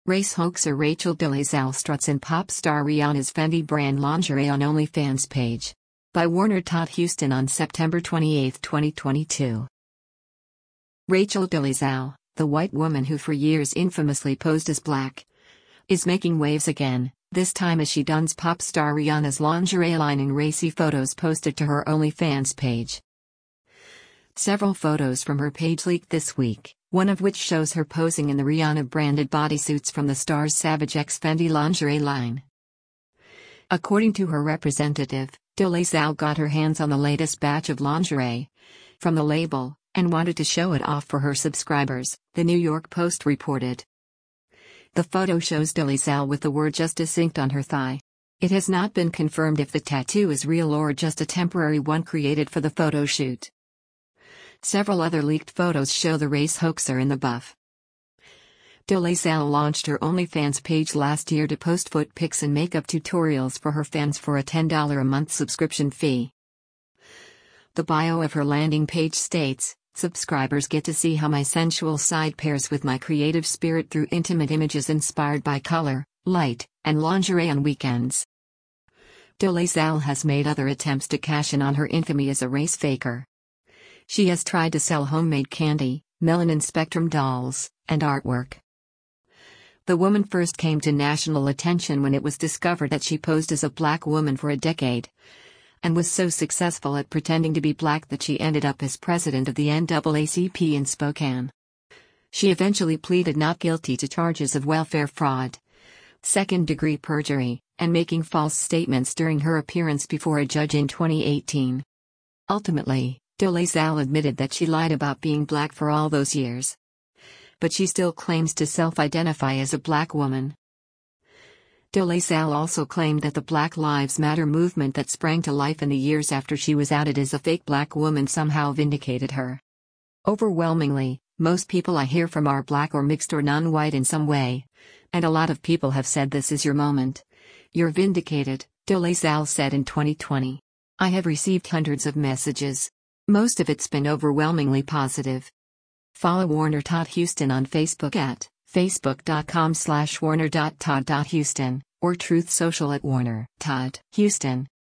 Race hoaxer Rachel Dolezal struts in pop star Rihanna's Fendi brand lingerie on OnlyFans page. By Warner Todd Houston on September 28, 2022. Rachel Dolezal, the white woman who for years infamously posed as black, is making waves again, this time as she dons pop star Rihanna's lingerie line in racy photos posted to her OnlyFans page. Several photos from her page leaked this week, one of which shows her posing in the Rihanna-branded bodysuits from the star's Savage X Fendi lingerie line. According to her representative, Dolezal got her hands on the latest batch of lingerie from the label and wanted to show it off for her subscribers, the New York Post reported. The photo shows Dolezal with the word "Justice" inked on her thigh. It has not been confirmed if the tattoo is real or just a temporary one created for the photo shoot. Several other leaked photos show the race hoaxer in the buff. Dolezal launched her OnlyFans page last year to post foot pics and makeup tutorials for her fans for a $10 a month subscription fee. The bio of her landing page states, "Subscribers get to see how my sensual side pairs with my creative spirit through intimate images inspired by color, light, and lingerie on weekends." Dolezal has made other attempts to cash in on her infamy as a race faker. She has tried to sell homemade candy, melanin spectrum dolls, and artwork. The woman first came to national attention when it was discovered that she posed as a black woman for a decade, and was so successful at pretending to be black that she ended up as president of the NAACP in Spokane. She eventually pleaded not guilty to charges of welfare fraud, second-degree perjury, and making false statements during her appearance before a judge in 2018. Ultimately, Dolezal admitted that she lied about being black for all those years. But she still claims to self-identify as a black woman. Dolezal also claimed that the Black Lives Matter movement that sprang to life in the years after she was outed as a fake black woman somehow vindicated her. "Overwhelmingly, most people I hear from are black or mixed or non-white in some way. And a lot of people have said this is your moment. You're vindicated," Dolezal said in 2020. "I have received hundreds of messages. Most of it's been overwhelmingly positive." Follow Warner Todd Houston on Facebook at facebook.com/warner.todd.houston or Truth Social at Warner Todd Houston.